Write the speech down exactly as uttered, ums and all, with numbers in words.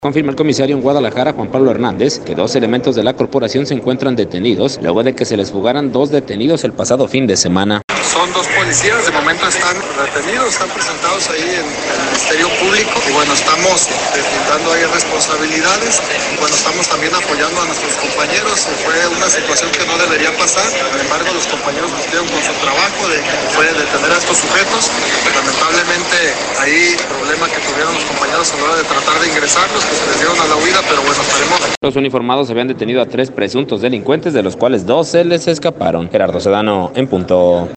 Confirma el comisario en Guadalajara, Juan Pablo Hernández, que dos elementos de la corporación se encuentran detenidos luego de que se les fugaran dos detenidos el pasado fin de semana. Son dos policías, de momento están detenidos, están presentados ahí en el Ministerio Público y bueno, estamos deslindando ahí responsabilidades y bueno, estamos también apoyando a nuestros compañeros. Fue una situación que no debería pasar, sin embargo los compañeros cumplieron con su trabajo de, fue detener a estos sujetos. Lamentablemente ahí el problema que tuvieron los compañeros a la hora de tratar de ingresarlos, que se les dieron a la huida, pero bueno, esperemos. Los uniformados habían detenido a tres presuntos delincuentes, de los cuales dos se les escaparon. Gerardo Sedano, en punto.